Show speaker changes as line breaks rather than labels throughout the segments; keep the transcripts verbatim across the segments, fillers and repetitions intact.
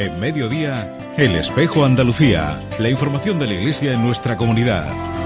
En Mediodía, El Espejo Andalucía. La información de la Iglesia en nuestra comunidad.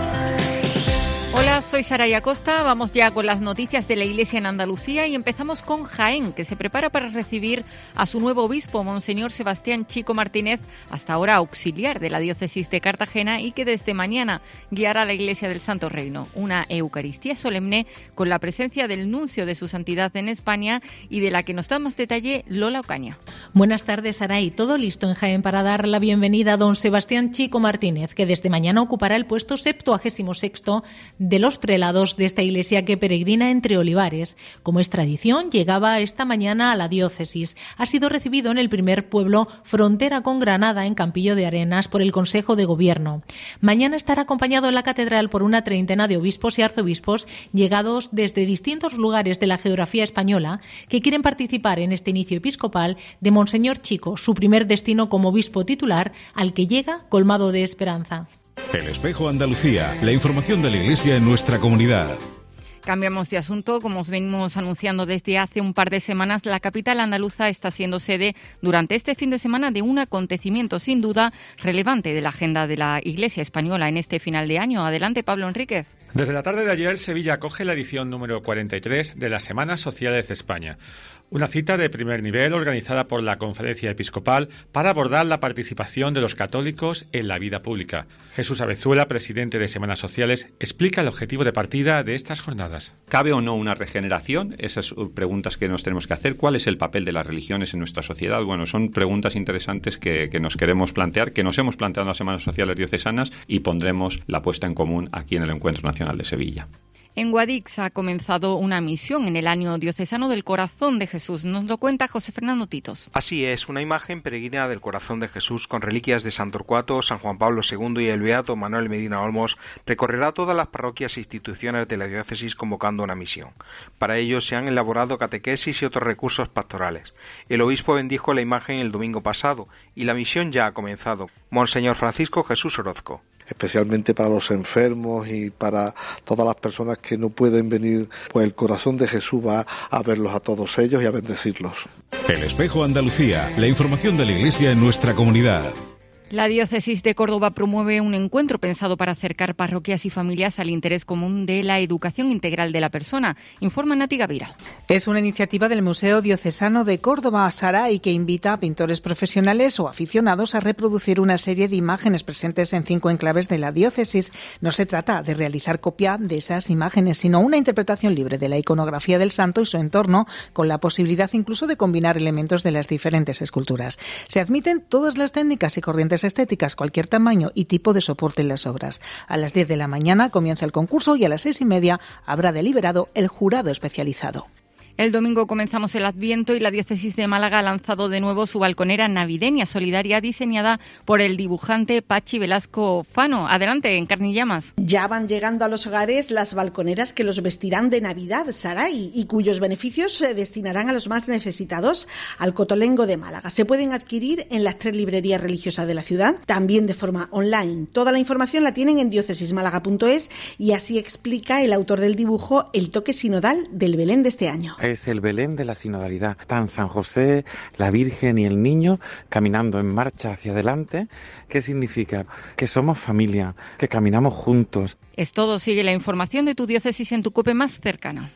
Hola, soy Saray Acosta. Vamos ya con las noticias de la Iglesia en Andalucía y empezamos con Jaén, que se prepara para recibir a su nuevo obispo, Monseñor Sebastián Chico Martínez, hasta ahora auxiliar de la diócesis de Cartagena, y que desde mañana guiará a la Iglesia del Santo Reino. Una Eucaristía solemne con la presencia del nuncio de su santidad en España y de la que nos da más detalle Lola Ocaña.
Buenas tardes, Saray. Todo listo en Jaén para dar la bienvenida a don Sebastián Chico Martínez, que desde mañana ocupará el puesto septuagésimo sexto de los prelados de esta iglesia que peregrina entre olivares. Como es tradición, llegaba esta mañana a la diócesis. Ha sido recibido en el primer pueblo frontera con Granada, en Campillo de Arenas, por el Consejo de Gobierno. Mañana estará acompañado en la catedral por una treintena de obispos y arzobispos llegados desde distintos lugares de la geografía española que quieren participar en este inicio episcopal de Monseñor Chico, su primer destino como obispo titular, al que llega colmado de esperanza.
El Espejo Andalucía, la información de la Iglesia en nuestra comunidad.
Cambiamos de asunto. Como os venimos anunciando desde hace un par de semanas, la capital andaluza está siendo sede durante este fin de semana de un acontecimiento sin duda relevante de la agenda de la Iglesia española en este final de año. Adelante, Pablo Enríquez.
Desde la tarde de ayer, Sevilla acoge la edición número cuarenta y tres de las Semanas Sociales de España. Una cita de primer nivel organizada por la Conferencia Episcopal para abordar la participación de los católicos en la vida pública. Jesús Avezuela, presidente de Semanas Sociales, explica el objetivo de partida de estas jornadas.
¿Cabe o no una regeneración? Esas preguntas que nos tenemos que hacer. ¿Cuál es el papel de las religiones en nuestra sociedad? Bueno, son preguntas interesantes que, que nos queremos plantear, que nos hemos planteado en las Semanas Sociales Diocesanas y pondremos la puesta en común aquí en el Encuentro Nacional de Sevilla.
En Guadix ha comenzado una misión en el año diocesano del Corazón de Jesús. Nos lo cuenta José Fernando Titos.
Así es, una imagen peregrina del Corazón de Jesús con reliquias de San Torcuato, San Juan Pablo segundo y el beato Manuel Medina Olmos recorrerá todas las parroquias e instituciones de la diócesis convocando una misión. Para ello se han elaborado catequesis y otros recursos pastorales. El obispo bendijo la imagen el domingo pasado y la misión ya ha comenzado. Monseñor Francisco Jesús Orozco.
Especialmente para los enfermos y para todas las personas que no pueden venir, pues el Corazón de Jesús va a verlos a todos ellos y a bendecirlos.
El Espejo Andalucía, la información de la Iglesia en nuestra comunidad.
La Diócesis de Córdoba promueve un encuentro pensado para acercar parroquias y familias al interés común de la educación integral de la persona. Informa Nati Gavira.
Es una iniciativa del Museo Diocesano de Córdoba, Saray, que invita a pintores profesionales o aficionados a reproducir una serie de imágenes presentes en cinco enclaves de la diócesis. No se trata de realizar copia de esas imágenes, sino una interpretación libre de la iconografía del santo y su entorno, con la posibilidad incluso de combinar elementos de las diferentes esculturas. Se admiten todas las técnicas y corrientes estéticas, cualquier tamaño y tipo de soporte en las obras. A las diez de la mañana comienza el concurso y a las seis y media habrá deliberado el jurado especializado.
El domingo comenzamos el Adviento y la Diócesis de Málaga ha lanzado de nuevo su balconera navideña solidaria diseñada por el dibujante Pachi Velasco Fano. Adelante, en Carne y Llamas.
Ya van llegando a los hogares las balconeras que los vestirán de Navidad, Saray, y cuyos beneficios se destinarán a los más necesitados, al Cotolengo de Málaga. Se pueden adquirir en las tres librerías religiosas de la ciudad, también de forma online. Toda la información la tienen en diócesismálaga punto es y así explica el autor del dibujo el toque sinodal del Belén de este año.
Es el Belén de la sinodalidad. Están San José, la Virgen y el Niño caminando en marcha hacia adelante. ¿Qué significa? Que somos familia, que caminamos juntos.
Es todo. Sigue la información de tu diócesis en tu COPE más cercana.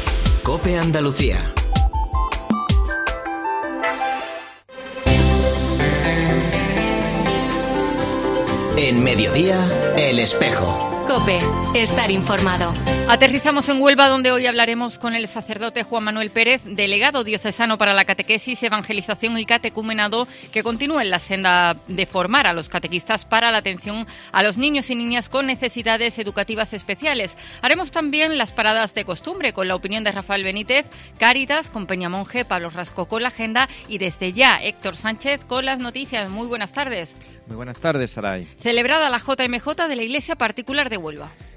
COPE Andalucía. En Mediodía, El Espejo.
COPE, estar informado.
Aterrizamos en Huelva, donde hoy hablaremos con el sacerdote Juan Manuel Pérez, delegado diocesano para la catequesis, evangelización y catecumenado, que continúa en la senda de formar a los catequistas para la atención a los niños y niñas con necesidades educativas especiales. Haremos también las paradas de costumbre, con la opinión de Rafael Benítez, Cáritas con Peña Monje, Pablo Rasco con la agenda y desde ya Héctor Sánchez con las noticias. Muy buenas tardes.
Muy buenas tardes, Saray.
Celebrada la J M J de la Iglesia Particular de Huelva.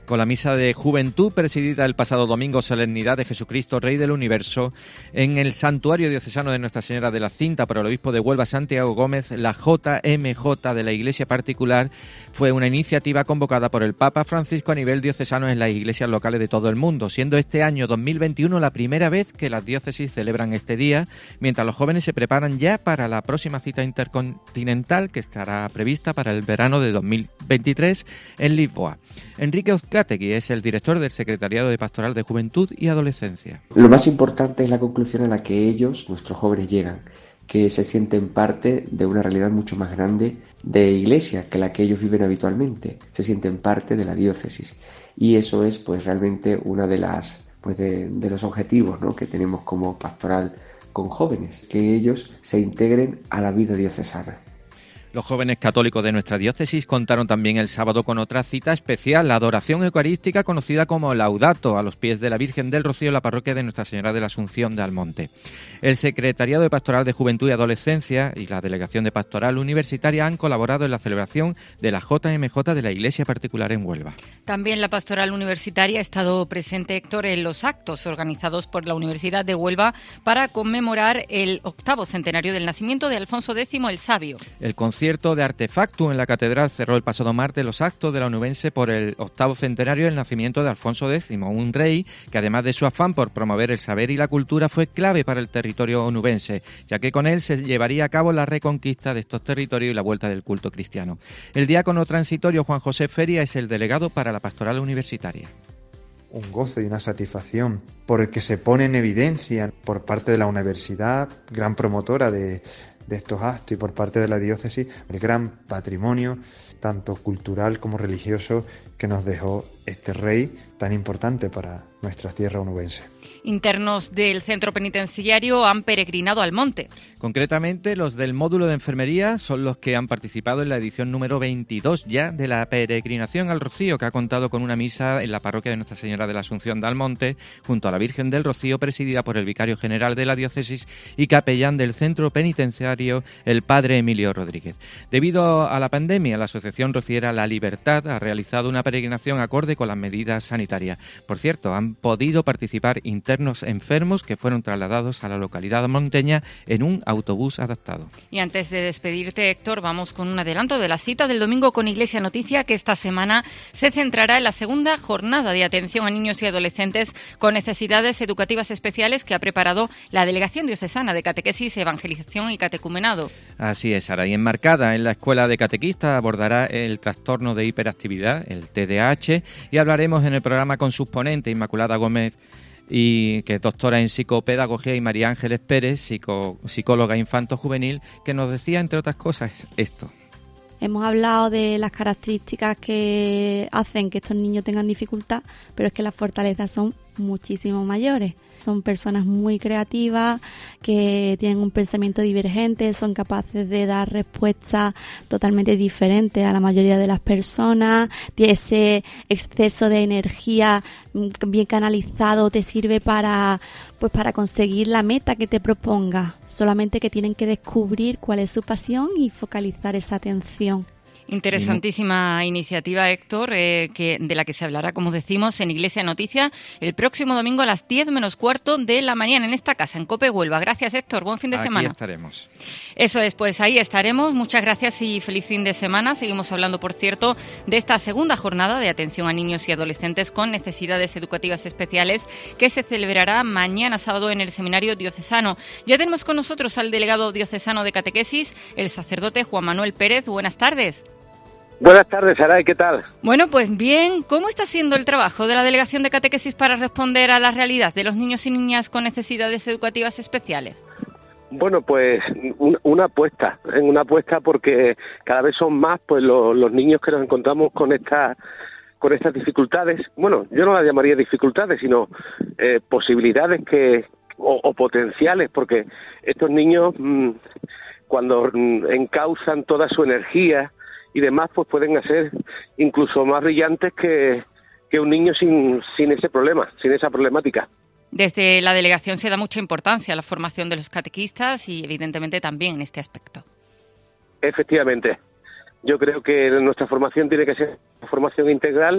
con la misa de juventud presidida el pasado domingo, Solemnidad de Jesucristo, Rey del Universo, en el Santuario Diocesano de Nuestra Señora de la Cinta por el obispo de Huelva, Santiago Gómez. La J M J de la Iglesia Particular fue una iniciativa convocada por el Papa Francisco a nivel diocesano en las iglesias locales de todo el mundo, siendo este año dos mil veintiuno la primera vez que las diócesis celebran este día, mientras los jóvenes se preparan ya para la próxima cita intercontinental que estará prevista para el verano de dos mil veintitrés en Lisboa. Enrique Uzcategui es el director del Secretariado de Pastoral de Juventud y Adolescencia.
Lo más importante es la conclusión a la que ellos, nuestros jóvenes, llegan, que se sienten parte de una realidad mucho más grande de iglesia que la que ellos viven habitualmente, se sienten parte de la diócesis, y eso es pues realmente una de las pues de, de los objetivos, ¿no?, que tenemos como pastoral con jóvenes, que ellos se integren a la vida diocesana.
Los jóvenes católicos de nuestra diócesis contaron también el sábado con otra cita especial, la adoración eucarística conocida como Laudato, a los pies de la Virgen del Rocío en la parroquia de Nuestra Señora de la Asunción de Almonte. El Secretariado de Pastoral de Juventud y Adolescencia y la Delegación de Pastoral Universitaria han colaborado en la celebración de la J M J de la Iglesia Particular en Huelva.
También la Pastoral Universitaria ha estado presente, Héctor, en los actos organizados por la Universidad de Huelva para conmemorar el octavo centenario del nacimiento de Alfonso X el Sabio.
El concierto de Artefactum en la Catedral cerró el pasado martes los actos de la onubense por el octavo centenario del nacimiento de Alfonso X, un rey que, además de su afán por promover el saber y la cultura, fue clave para el territorio onubense, ya que con él se llevaría a cabo la reconquista de estos territorios y la vuelta del culto cristiano. El diácono transitorio Juan José Feria es el delegado para la Pastoral Universitaria.
Un gozo y una satisfacción por el que se pone en evidencia por parte de la universidad, gran promotora de de estos actos, y por parte de la diócesis, el gran patrimonio, tanto cultural como religioso, que nos dejó este rey tan importante para nuestra tierra onubense.
Internos del centro penitenciario han peregrinado al monte.
Concretamente, los del módulo de enfermería son los que han participado en la edición número veintidós ya de la peregrinación al Rocío, que ha contado con una misa en la parroquia de Nuestra Señora de la Asunción de Almonte, junto a la Virgen del Rocío, presidida por el vicario general de la diócesis y capellán del centro penitenciario, el padre Emilio Rodríguez. Debido a la pandemia, la Asociación Rociera La Libertad ha realizado una peregrinación acorde con las medidas sanitarias. Por cierto, han podido participar internos enfermos que fueron trasladados a la localidad monteña en un autobús adaptado.
Y antes de despedirte, Héctor, vamos con un adelanto de la cita del domingo con Iglesia Noticia, que esta semana se centrará en la segunda jornada de atención a niños y adolescentes con necesidades educativas especiales que ha preparado la Delegación Diocesana de Catequesis, Evangelización y Catecumenado.
Así es, Sara, y enmarcada en la Escuela de Catequistas abordará el trastorno de hiperactividad, el T D A H, y hablaremos en el programa con sus ponentes, Inmaculada Gómez, y que es doctora en psicopedagogía, y María Ángeles Pérez, psico, psicóloga infanto-juvenil, que nos decía, entre otras cosas, esto.
Hemos hablado de las características que hacen que estos niños tengan dificultad, pero es que las fortalezas son muchísimo mayores. Son personas muy creativas, que tienen un pensamiento divergente, son capaces de dar respuestas totalmente diferentes a la mayoría de las personas. Ese exceso de energía bien canalizado te sirve para, pues para conseguir la meta que te propongas. Solamente que tienen que descubrir cuál es su pasión y focalizar esa atención.
Interesantísima iniciativa, Héctor, eh, que de la que se hablará, como decimos, en Iglesia Noticia el próximo domingo a las diez menos cuarto de la mañana en esta casa, en Cope Huelva. Gracias, Héctor. Buen fin de
Aquí
semana.
Aquí estaremos.
Eso es, pues ahí estaremos. Muchas gracias y feliz fin de semana. Seguimos hablando, por cierto, de esta segunda jornada de atención a niños y adolescentes con necesidades educativas especiales que se celebrará mañana sábado en el Seminario Diocesano. Ya tenemos con nosotros al delegado diocesano de Catequesis, el sacerdote Juan Manuel Pérez. Buenas tardes.
Buenas tardes, Saray, ¿qué tal?
Bueno, pues bien, ¿cómo está siendo el trabajo de la Delegación de Catequesis para responder a la realidad de los niños y niñas con necesidades educativas especiales?
Bueno, pues un, una apuesta, en una apuesta porque cada vez son más pues los, los niños que nos encontramos con esta, con estas dificultades. Bueno, yo no las llamaría dificultades, sino eh, posibilidades que o, o potenciales, porque estos niños mmm, cuando mmm, encauzan toda su energía y demás, pues pueden ser incluso más brillantes que, que un niño sin, sin ese problema, sin esa problemática.
Desde la delegación se da mucha importancia a la formación de los catequistas y evidentemente también en este aspecto.
Efectivamente. Yo creo que nuestra formación tiene que ser una formación integral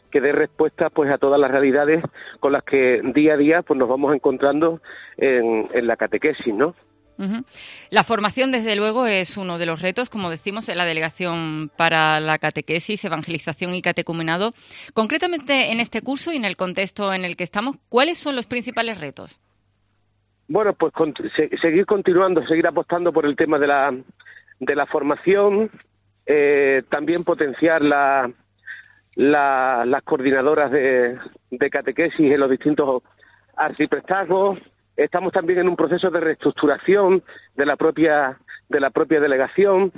que dé respuesta pues a todas las realidades con las que día a día pues nos vamos encontrando en, en la catequesis, ¿no?
Uh-huh. La formación, desde luego, es uno de los retos, como decimos, en la Delegación para la Catequesis, Evangelización y Catecumenado. Concretamente, en este curso y en el contexto en el que estamos, ¿cuáles son los principales retos?
Bueno, pues con, se, seguir continuando, seguir apostando por el tema de la, de la formación, eh, también potenciar la, la, las coordinadoras de, de catequesis en los distintos arciprestazgos. Estamos también en un proceso de reestructuración de la propia de la propia delegación,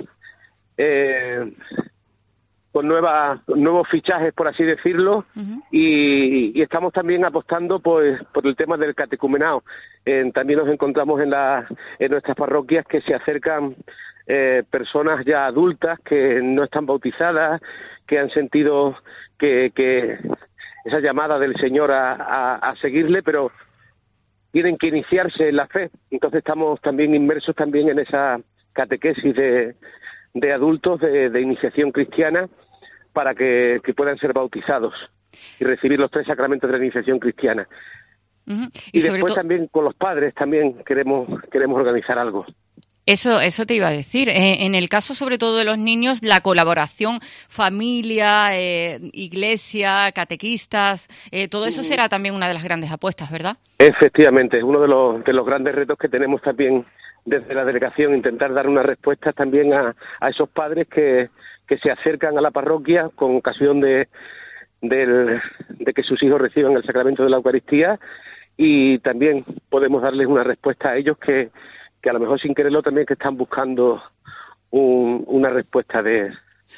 eh, con nuevas nuevos fichajes, por así decirlo, uh-huh. y, y estamos también apostando pues por el tema del catecumenado. Eh, también nos encontramos en la en nuestras parroquias que se acercan eh, personas ya adultas que no están bautizadas, que han sentido que, que esa llamada del Señor a, a, a seguirle, pero tienen que iniciarse en la fe. Entonces estamos también inmersos también en esa catequesis de, de adultos de, de iniciación cristiana para que, que puedan ser bautizados y recibir los tres sacramentos de la iniciación cristiana. Uh-huh. Y, y después también con los padres también queremos queremos organizar algo.
Eso, eso te iba a decir. Eh, en el caso, sobre todo de los niños, la colaboración familia, eh, iglesia, catequistas, eh, todo eso será también una de las grandes apuestas, ¿verdad?
Efectivamente, es uno de los, de los grandes retos que tenemos también desde la delegación, intentar dar una respuesta también a, a esos padres que, que se acercan a la parroquia con ocasión de, del, de que sus hijos reciban el sacramento de la Eucaristía, y también podemos darles una respuesta a ellos que que a lo mejor sin quererlo también que están buscando un, una respuesta de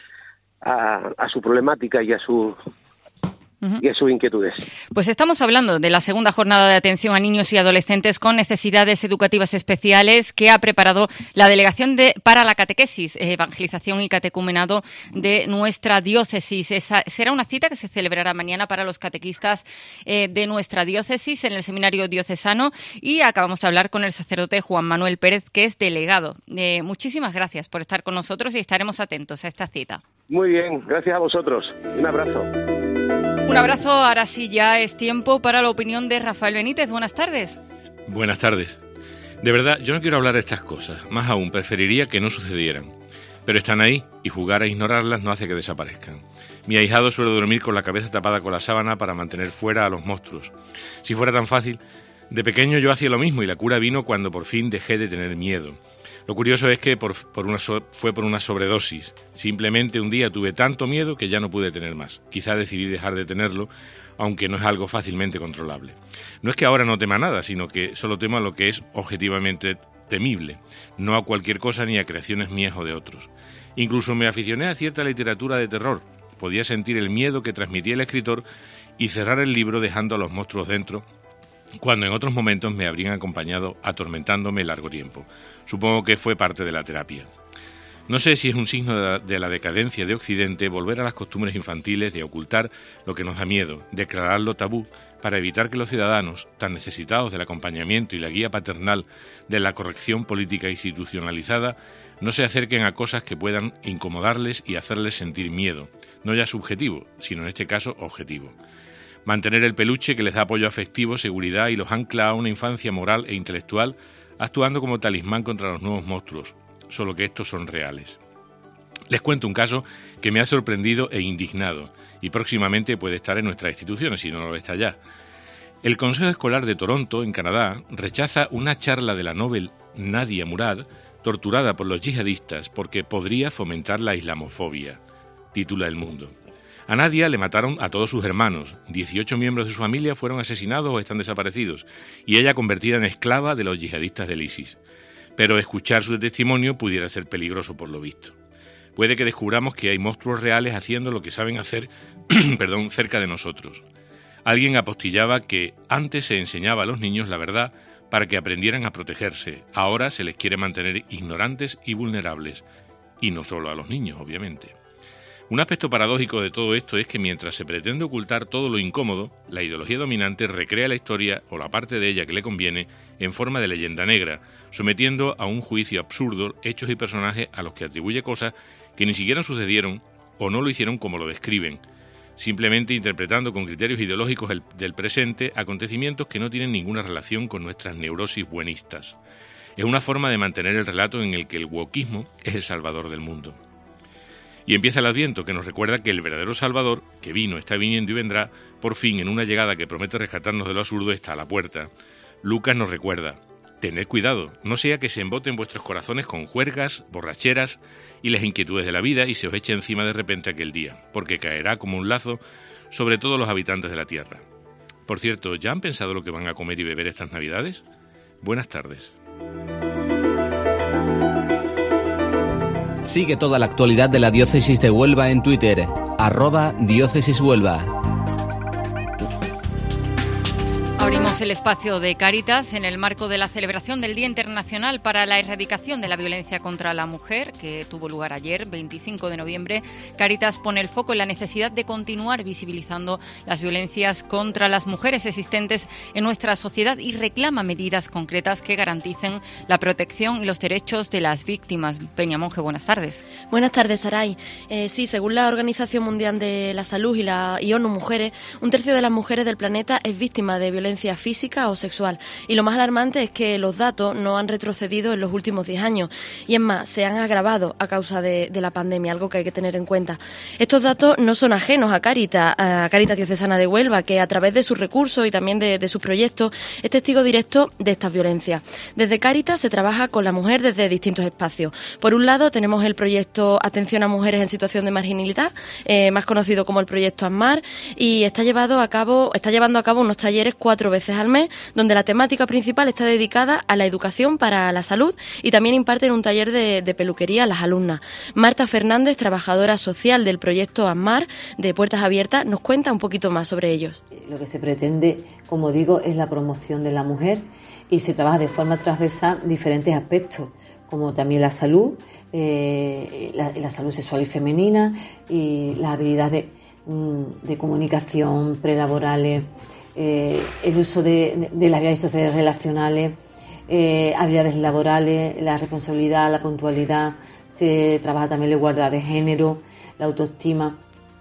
a, a su problemática y a su uh-huh. y a sus inquietudes.
Pues estamos hablando de la segunda jornada de atención a niños y adolescentes con necesidades educativas especiales que ha preparado la Delegación de para la Catequesis, Evangelización y Catecumenado de nuestra diócesis. Esa será una cita que se celebrará mañana para los catequistas eh, de nuestra diócesis en el Seminario Diocesano, y acabamos de hablar con el sacerdote Juan Manuel Pérez, que es delegado. Eh, muchísimas gracias por estar con nosotros y estaremos atentos a esta cita.
Muy bien, gracias a vosotros. Un abrazo.
Un abrazo. Ahora sí ya es tiempo para la opinión de Rafael Benítez. Buenas tardes.
Buenas tardes. De verdad, yo no quiero hablar de estas cosas. Más aún, preferiría que no sucedieran. Pero están ahí, y jugar a ignorarlas no hace que desaparezcan. Mi ahijado suele dormir con la cabeza tapada con la sábana para mantener fuera a los monstruos. Si fuera tan fácil, de pequeño yo hacía lo mismo, y la cura vino cuando por fin dejé de tener miedo. Lo curioso es que por, por una so, fue por una sobredosis. Simplemente un día tuve tanto miedo que ya no pude tener más. Quizá decidí dejar de tenerlo, aunque no es algo fácilmente controlable. No es que ahora no tema nada, sino que solo temo a lo que es objetivamente temible, no a cualquier cosa ni a creaciones mías o de otros. Incluso me aficioné a cierta literatura de terror. Podía sentir el miedo que transmitía el escritor y cerrar el libro dejando a los monstruos dentro, cuando en otros momentos me habrían acompañado atormentándome largo tiempo. Supongo que fue parte de la terapia. No sé si es un signo de la, de la decadencia de Occidente volver a las costumbres infantiles de ocultar lo que nos da miedo, declararlo tabú, para evitar que los ciudadanos, tan necesitados del acompañamiento y la guía paternal de la corrección política institucionalizada, no se acerquen a cosas que puedan incomodarles y hacerles sentir miedo, no ya subjetivo, sino en este caso objetivo. Mantener el peluche que les da apoyo afectivo, seguridad y los ancla a una infancia moral e intelectual, actuando como talismán contra los nuevos monstruos, solo que estos son reales. Les cuento un caso que me ha sorprendido e indignado, y próximamente puede estar en nuestras instituciones, si no lo está ya. El Consejo Escolar de Toronto, en Canadá, rechaza una charla de la Nobel Nadia Murad, torturada por los yihadistas porque podría fomentar la islamofobia, titula El Mundo. A Nadia le mataron a todos sus hermanos, dieciocho miembros de su familia fueron asesinados o están desaparecidos, y ella convertida en esclava de los yihadistas del ISIS. Pero escuchar su testimonio pudiera ser peligroso por lo visto. Puede que descubramos que hay monstruos reales haciendo lo que saben hacer perdón, cerca de nosotros. Alguien apostillaba que antes se enseñaba a los niños la verdad para que aprendieran a protegerse. Ahora se les quiere mantener ignorantes y vulnerables. Y no solo a los niños, obviamente. Un aspecto paradójico de todo esto es que mientras se pretende ocultar todo lo incómodo, la ideología dominante recrea la historia o la parte de ella que le conviene en forma de leyenda negra, sometiendo a un juicio absurdo hechos y personajes a los que atribuye cosas que ni siquiera sucedieron o no lo hicieron como lo describen. simplemente interpretando con criterios ideológicos el, del presente acontecimientos que no tienen ninguna relación con nuestras neurosis buenistas. Es una forma de mantener el relato en el que el wokismo es el salvador del mundo. Y empieza el Adviento, que nos recuerda que el verdadero Salvador, que vino, está viniendo y vendrá, por fin, en una llegada que promete rescatarnos de lo absurdo, está a la puerta. Lucas nos recuerda: tened cuidado, no sea que se emboten vuestros corazones con juergas, borracheras y las inquietudes de la vida y se os eche encima de repente aquel día, porque caerá como un lazo sobre todos los habitantes de la tierra. Por cierto, ¿ya han pensado lo que van a comer y beber estas Navidades? Buenas tardes.
Sigue toda la actualidad de la Diócesis de Huelva en Twitter, arroba Diócesis Huelva.
Abrimos el espacio de Cáritas en el marco de la celebración del Día Internacional para la Erradicación de la Violencia contra la Mujer, que tuvo lugar ayer, veinticinco de noviembre. Cáritas pone el foco en la necesidad de continuar visibilizando las violencias contra las mujeres existentes en nuestra sociedad y reclama medidas concretas que garanticen la protección y los derechos de las víctimas. Peña Monge, buenas tardes.
Buenas tardes, Saray. Eh, sí, según la Organización Mundial de la Salud y la y ONU Mujeres, un tercio de las mujeres del planeta es víctima de violencia física o sexual. Y lo más alarmante es que los datos no han retrocedido en los últimos diez años. Y es más, se han agravado a causa de, de la pandemia, algo que hay que tener en cuenta. Estos datos no son ajenos a Cáritas, a Cáritas Diocesana de Huelva, que a través de sus recursos y también de, de sus proyectos es testigo directo de estas violencias. Desde Cáritas se trabaja con la mujer desde distintos espacios. Por un lado tenemos el proyecto Atención a Mujeres en Situación de Marginalidad, eh, más conocido como el proyecto ASMAR, y está llevado a cabo, está llevando a cabo unos talleres cuatro veces al mes, donde la temática principal está dedicada a la educación para la salud y también imparten un taller de, de peluquería a las alumnas. Marta Fernández, trabajadora social del proyecto ASMAR de Puertas Abiertas, nos cuenta un poquito más sobre ellos.
Lo que se pretende, como digo, es la promoción de la mujer y se trabaja de forma transversal diferentes aspectos, como también la salud, eh, la, la salud sexual y femenina y las habilidades de, de comunicación prelaborales, Eh, el uso de, de, de las habilidades sociales relacionales, eh, habilidades laborales, la responsabilidad, la puntualidad. Se trabaja también la igualdad de género, la autoestima.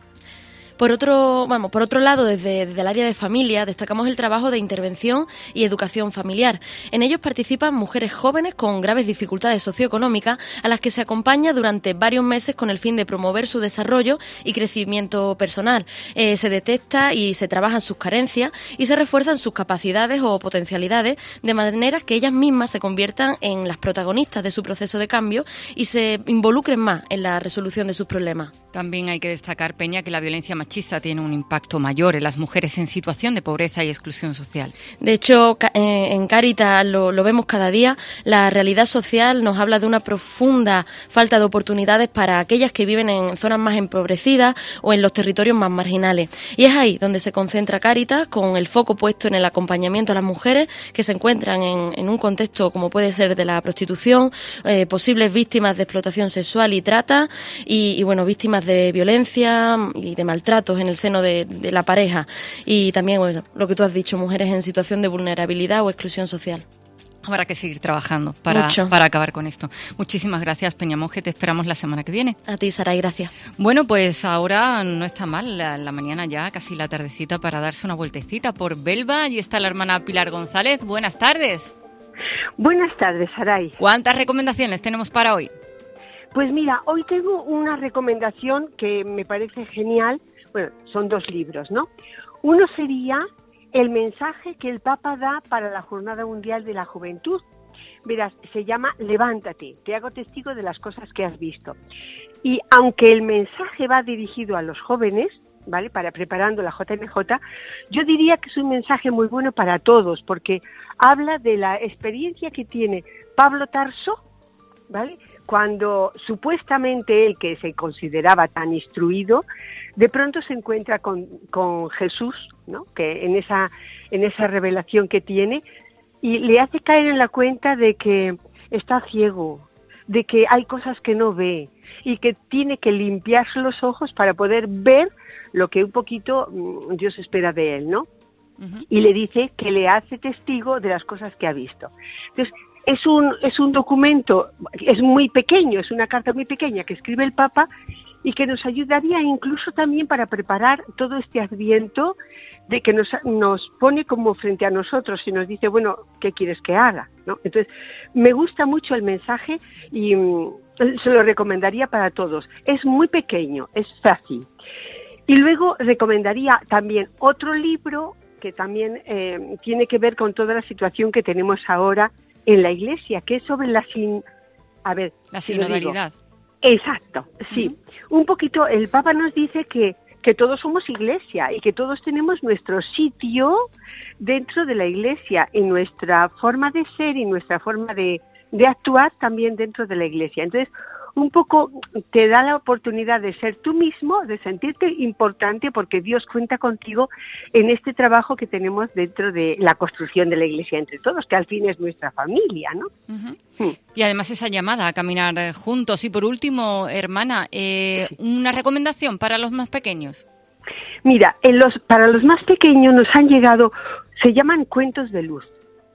Por otro, vamos, por otro lado, desde, desde el área de familia, destacamos el trabajo de intervención y educación familiar. En ellos participan mujeres jóvenes con graves dificultades socioeconómicas a las que se acompaña durante varios meses con el fin de promover su desarrollo y crecimiento personal. Eh, se detecta y se trabajan sus carencias y se refuerzan sus capacidades o potencialidades de manera que ellas mismas se conviertan en las protagonistas de su proceso de cambio y se involucren más en la resolución de sus problemas.
También hay que destacar, Peña, que la violencia machista tiene un impacto mayor en las mujeres en situación de pobreza y exclusión social.
De hecho, en Cáritas lo, lo vemos cada día. La realidad social nos habla de una profunda falta de oportunidades para aquellas que viven en zonas más empobrecidas o en los territorios más marginales. Y es ahí donde se concentra Cáritas, con el foco puesto en el acompañamiento a las mujeres que se encuentran en, en un contexto como puede ser de la prostitución, eh, posibles víctimas de explotación sexual y trata, y, y bueno, víctimas de violencia y de maltratos en el seno de, de la pareja, y también, bueno, lo que tú has dicho, mujeres en situación de vulnerabilidad o exclusión social.
Habrá que seguir trabajando para, para acabar con esto. Muchísimas gracias, Peña Monge. Te esperamos la semana que viene.
A ti, Saray, gracias.
Bueno, pues ahora no está mal la, la mañana ya, casi la tardecita, para darse una vueltecita por Belva. Allí está la hermana Pilar González. Buenas tardes.
Buenas tardes, Saray.
¿Cuántas recomendaciones tenemos para hoy?
Pues mira, hoy tengo una recomendación que me parece genial. Bueno, son dos libros, ¿no? Uno sería el mensaje que el Papa da para la Jornada Mundial de la Juventud. Verás, se llama Levántate, te hago testigo de las cosas que has visto. Y aunque el mensaje va dirigido a los jóvenes, ¿vale?, para preparando la J M J, yo diría que es un mensaje muy bueno para todos, porque habla de la experiencia que tiene Pablo Tarso, ¿vale?, cuando supuestamente él, que se consideraba tan instruido, de pronto se encuentra con, con Jesús, ¿no?, que en esa, en esa revelación que tiene, y le hace caer en la cuenta de que está ciego, de que hay cosas que no ve, y que tiene que limpiarse los ojos para poder ver lo que un poquito mmm, Dios espera de él, ¿no? Uh-huh. Y le dice que le hace testigo de las cosas que ha visto. Entonces, Es un, es un documento, es muy pequeño, es una carta muy pequeña que escribe el Papa, y que nos ayudaría incluso también para preparar todo este Adviento de que nos, nos pone como frente a nosotros y nos dice, bueno, ¿qué quieres que haga? ¿No? Entonces, me gusta mucho el mensaje y mm, se lo recomendaría para todos. Es muy pequeño, es fácil. Y luego recomendaría también otro libro que también eh, tiene que ver con toda la situación que tenemos ahora en la Iglesia, que es sobre la sin... A ver,
la sinodalidad.
Exacto, sí. Uh-huh. Un poquito, el Papa nos dice que que todos somos Iglesia y que todos tenemos nuestro sitio dentro de la Iglesia, en nuestra forma de ser y nuestra forma de, de actuar también dentro de la Iglesia. Entonces, un poco te da la oportunidad de ser tú mismo, de sentirte importante porque Dios cuenta contigo en este trabajo que tenemos dentro de la construcción de la Iglesia entre todos, que al fin es nuestra familia, ¿no?
Uh-huh. Sí. Y además esa llamada a caminar juntos. Y por último, hermana, eh, sí. una recomendación para los más pequeños.
Mira, en los, para los más pequeños nos han llegado, se llaman cuentos de luz.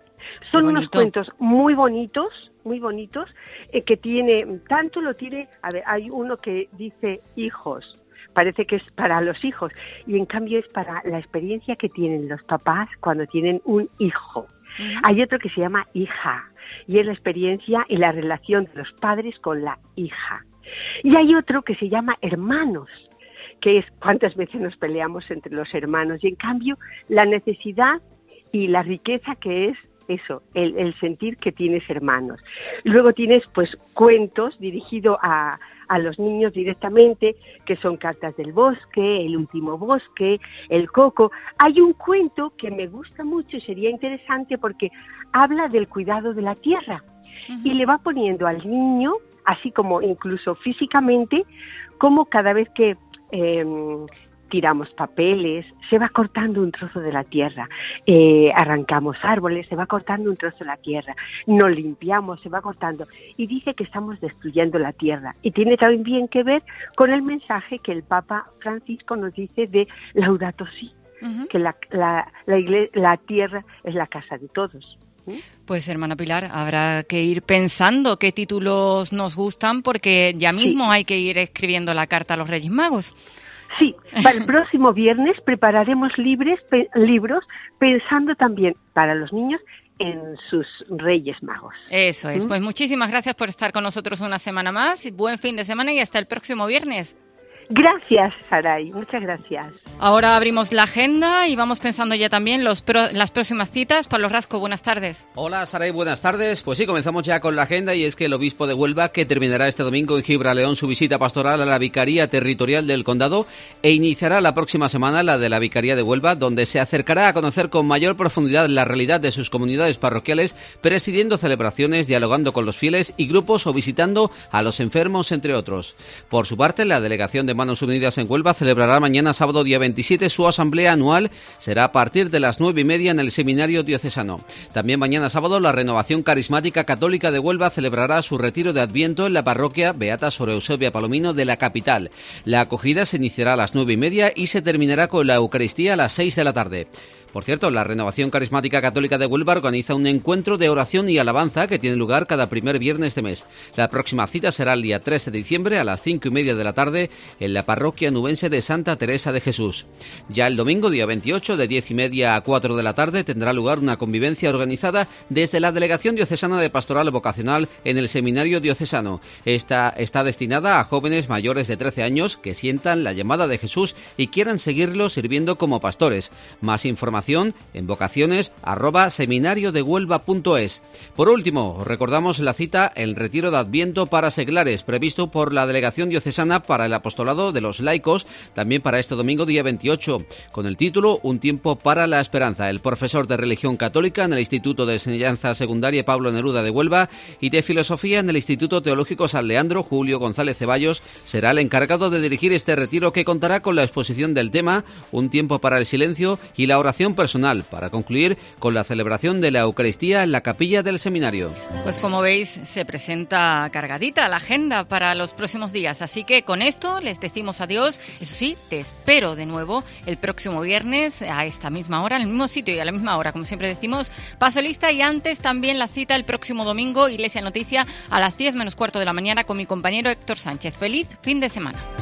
Son unos cuentos muy bonitos, muy bonitos, eh, que tiene, tanto lo tiene, a ver, hay uno que dice hijos, parece que es para los hijos, y en cambio es para la experiencia que tienen los papás cuando tienen un hijo. Uh-huh. Hay otro que se llama hija, y es la experiencia y la relación de los padres con la hija. Y hay otro que se llama hermanos, que es cuántas veces nos peleamos entre los hermanos, y en cambio la necesidad y la riqueza que es eso, el, el sentir que tienes hermanos. Luego tienes pues cuentos dirigidos a, a los niños directamente, que son Cartas del Bosque, El Último Bosque, El Coco. Hay un cuento que me gusta mucho y sería interesante porque habla del cuidado de la tierra. Uh-huh. Y le va poniendo al niño, así como incluso físicamente, como cada vez que eh, tiramos papeles, se va cortando un trozo de la tierra, eh, arrancamos árboles, se va cortando un trozo de la tierra, nos limpiamos, se va cortando, y dice que estamos destruyendo la tierra. Y tiene también que ver con el mensaje que el Papa Francisco nos dice de Laudato Si, uh-huh. que la, la, la, iglesia, la tierra es la casa de todos.
Pues, hermana Pilar, habrá que ir pensando qué títulos nos gustan, porque ya mismo sí. hay que ir escribiendo la carta a los Reyes Magos.
Sí, para el próximo viernes prepararemos libres, pe- libros pensando también para los niños en sus Reyes Magos.
Eso es.
¿Mm?
Pues muchísimas gracias por estar con nosotros una semana más. Buen fin de semana y hasta el próximo viernes.
Gracias, Saray. Muchas gracias.
Ahora abrimos la agenda y vamos pensando ya también los pro, las próximas citas. Pablo Rasco, buenas tardes.
Hola, Saray, buenas tardes. Pues sí, comenzamos ya con la agenda, y es que el obispo de Huelva, que terminará este domingo en Gibraleón su visita pastoral a la Vicaría Territorial del Condado, e iniciará la próxima semana la de la Vicaría de Huelva, donde se acercará a conocer con mayor profundidad la realidad de sus comunidades parroquiales, presidiendo celebraciones, dialogando con los fieles y grupos o visitando a los enfermos, entre otros. Por su parte, la delegación de Manos Unidas en Huelva celebrará mañana sábado día veintisiete su asamblea anual. Será a partir de las nueve y media en el Seminario Diocesano. También mañana sábado la Renovación Carismática Católica de Huelva celebrará su retiro de Adviento en la parroquia Beata Sor Eusebia Palomino de la capital. La acogida se iniciará a las nueve y media y se terminará con la Eucaristía a las seis de la tarde. Por cierto, la Renovación Carismática Católica de Huelva organiza un encuentro de oración y alabanza que tiene lugar cada primer viernes de mes. La próxima cita será el día tres de diciembre a las cinco y media de la tarde en la parroquia nubense de Santa Teresa de Jesús. Ya el domingo, día veintiocho, de diez y media a cuatro de la tarde, tendrá lugar una convivencia organizada desde la Delegación Diocesana de Pastoral Vocacional en el Seminario Diocesano. Esta está destinada a jóvenes mayores de trece años que sientan la llamada de Jesús y quieran seguirlo sirviendo como pastores. Más información en vocaciones arroba seminario de huelva punto es. Por último, recordamos la cita, el retiro de Adviento para seglares, previsto por la Delegación Diocesana para el Apostolado de los Laicos, también para este domingo día veintiocho, con el título Un tiempo para la esperanza. El profesor de Religión Católica en el Instituto de Enseñanza Secundaria Pablo Neruda de Huelva y de Filosofía en el Instituto Teológico San Leandro, Julio González Ceballos, será el encargado de dirigir este retiro, que contará con la exposición del tema Un tiempo para el silencio y la oración personal, para concluir con la celebración de la Eucaristía en la capilla del seminario.
Pues como veis, se presenta cargadita la agenda para los próximos días, así que con esto les decimos adiós. Eso sí, te espero de nuevo el próximo viernes a esta misma hora, en el mismo sitio y a la misma hora, como siempre decimos, paso lista, y antes también la cita el próximo domingo, Iglesia Noticia, a las diez menos cuarto de la mañana con mi compañero Héctor Sánchez. Feliz fin de semana.